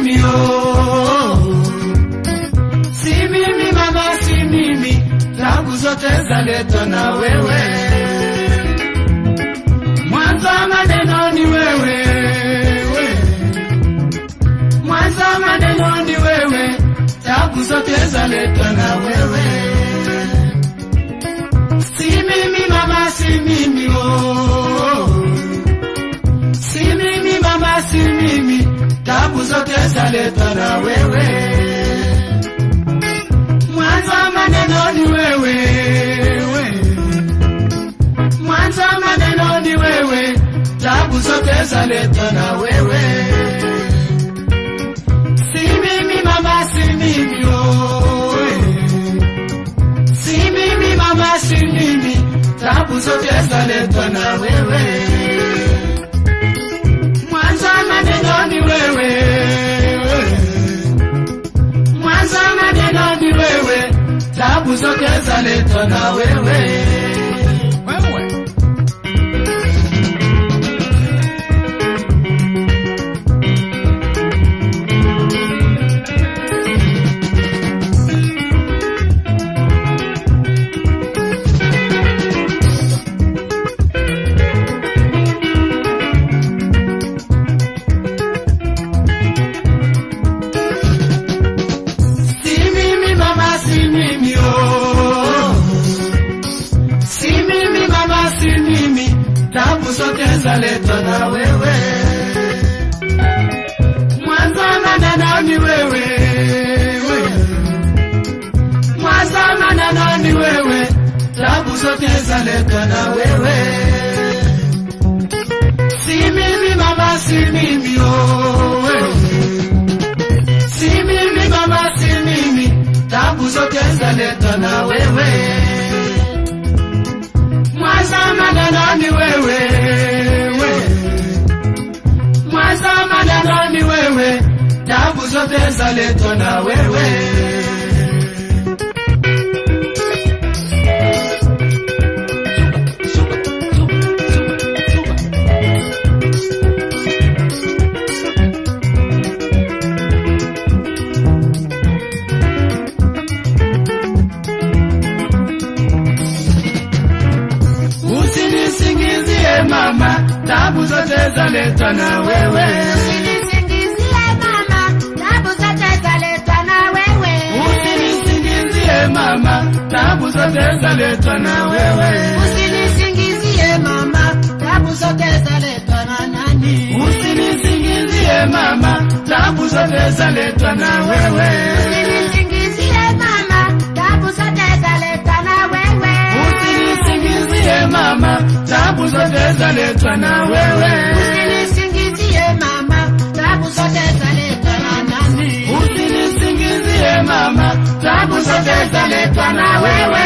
mimi si mimi mama, si mimi, tabu zote zaletwa na wewe. Mwanzo maneno ni wewe, mwanzo maneno ni wewe, tabu zote zaletwa na wewe. Si mimi mama, si mimi si mimi mama, si mimi, tabu zote zaletwa na wewe. Mwanzo maneno ni wewe, mwanzo maneno ni wewe, tabu zote zaletwa na wewe. Si mimi mama, si mimi si mimi mama, si mimi, tabu zote zaletwa na wewe. Mwanzo maneno ni wewe, mwanzo maneno ni wewe, tabu zote zaletwa na wewe. Zaletwa na wewe. Mwanzo maneno ni wewe, mwanzo maneno ni wewe, tabu zote zaletwa na wewe. Si mimi mama, si mimi si mimi mama, si mimi, tabu zote zaletwa na wewe. Mwanzo maneno ni wewe, mwanzo maneno ni wewe, tabu zote zaletwa na wewe. Usinisingizie mama, tabu zote zaletwa na wewe. Usinisingizie mama, tabu zote zaletwa na wewe. Usinisingizie mama, tabu zote zaletwa na wewe. Usinisingizie mama, tabu zote zaletwa na nani? Usinisingizie mama, tabu zote zaletwa na wewe. Usinisingizie mama, tabu zote zaletwa na wewe. Usinisingizie mama, tabu zote zaletwa na wewe. Usinisingizie mama, tabu zote zaletwa na nani? Usinisingizie mama, tabu zote zaletwa na wewe.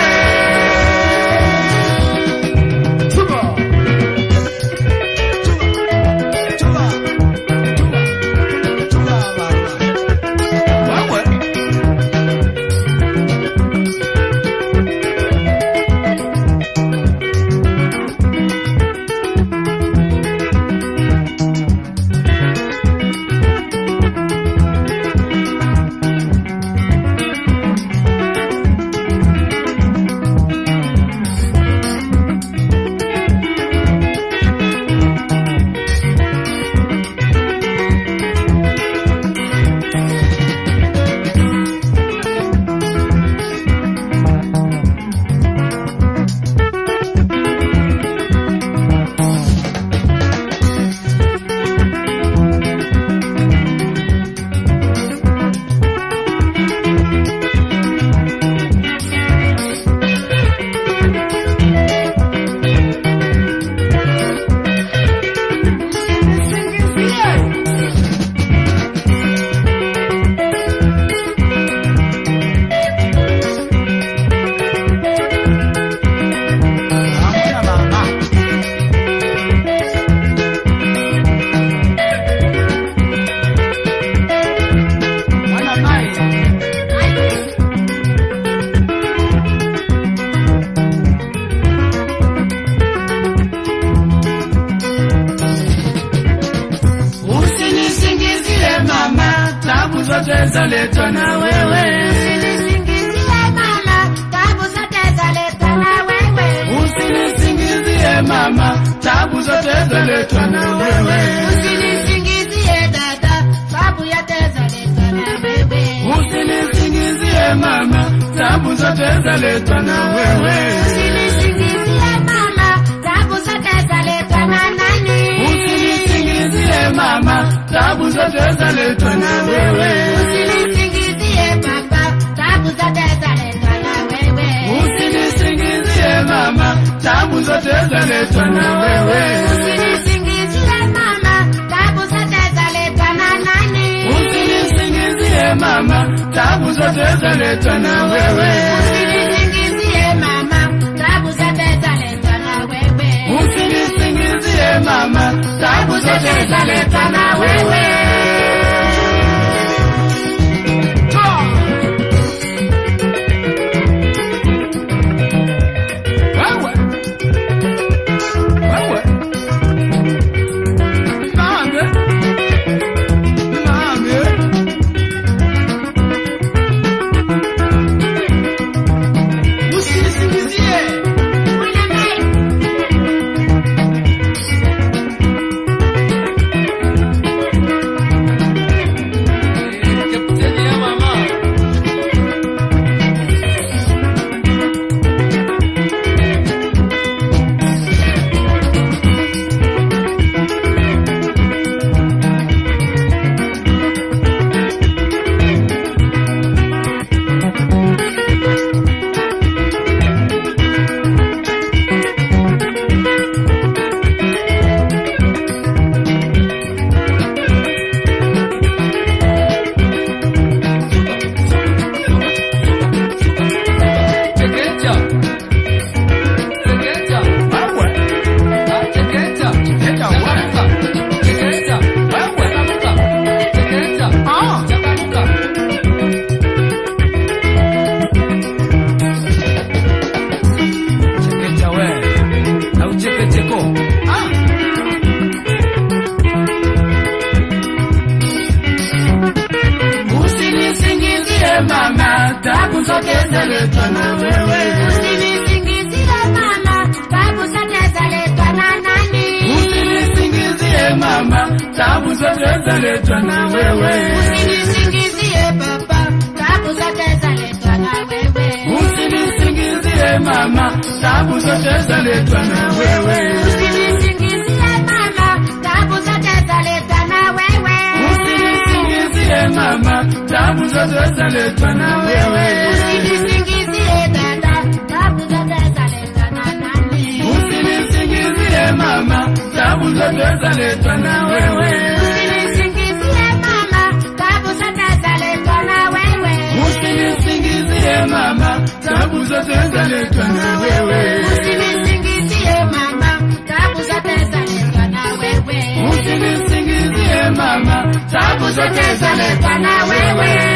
zaletwa na wewe. Usinisingizie mama, tabu zote zaletwa na wewe. Usinisingizie mama, tabu zote zaletwa na wewe. Usinisingizie dada, tabu yote zaletwa na wewe. Usinisingizie mama, tabu zote zaletwa na wewe. Usinisingizie mama, tabu zote zaletwa na nani? Usinisingizie mama, tabu zote zaletwa na wewe. Usinisingizie baba, tabu zote zaletwa na wewe. Usinisingizie mama, tabu zote zaletwa na wewe. Usinisingizie mama, tabu zote zaletwa na nani? Usinisingizie mama, tabu zote zaletwa na wewe. Usinisingizie mama, tabu zote zaletwa na wewe. Usinisingizie mama, tabu zote zaletwa na wewe. Mama, tabu zote zaletwa na wewe. Usinisingizie mama, tabu zote zaletwa na nani? Usinisingizie mama, tabu zote zaletwa na wewe. Usinisingizie baba, tabu zote zaletwa na wewe. Usinisingizie mama, tabu zote zaletwa na wewe. Usinisingizie mama, tabu zote zaletwa na wewe. Usinisingizie mama, tabu zote zaletwa na wewe. Usinisingizie dada, tabu zote zaletwa na nani? Usinisingizie mama, tabu zote zaletwa na wewe. Usinisingizie mama, tabu zote zaletwa na wewe. Usinisingizie mama, tabu zote zaletwa na wewe. Usinisingizie mama, tabu zote zaletwa na wewe. Usinisingizie mama, tabu zote zaletwa na wewe.